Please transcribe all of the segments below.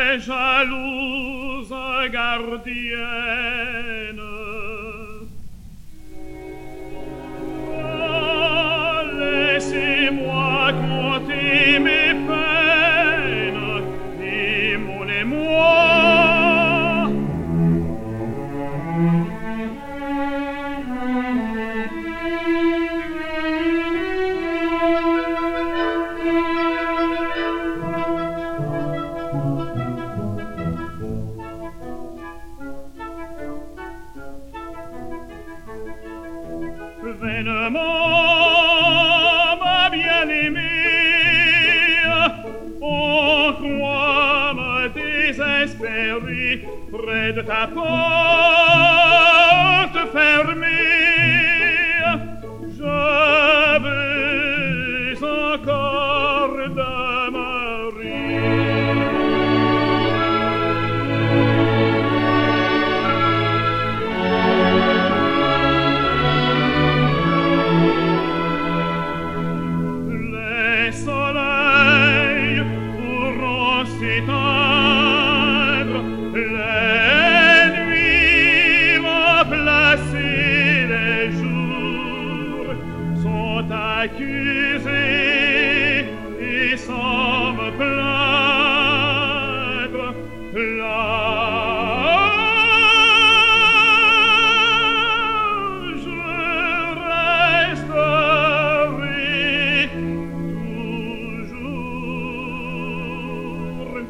jalouse gardienne. Laissez-moi compter mes peines et mon émoi. Vainement, ma bien-aimée, on croit me désespérer près de ta porte fermée. Je veux encore demeurer. S'éteindre, les nuits remplacées, les jours sont accusés et sans me plaindre. Là, je resterai toujours.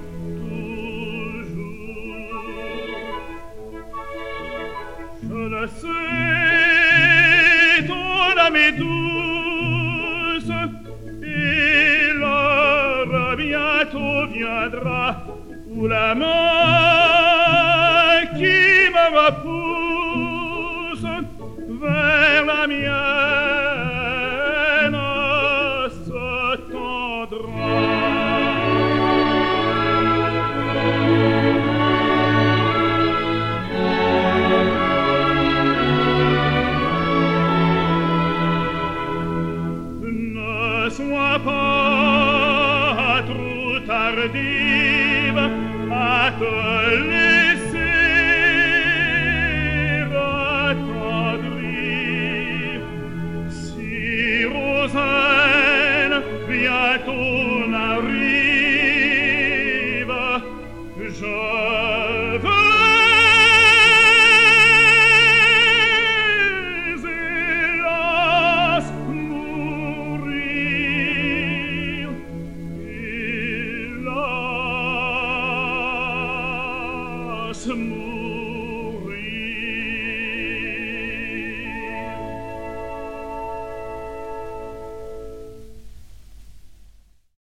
Je le sais, ton âme est douce, et l'heure bientôt viendra où la main qui me repousse vers la mienne se tendra. Sois pas trop tardive à te laisser attendrir. Si Rosaine bientôt n'arrive, je veux mourir.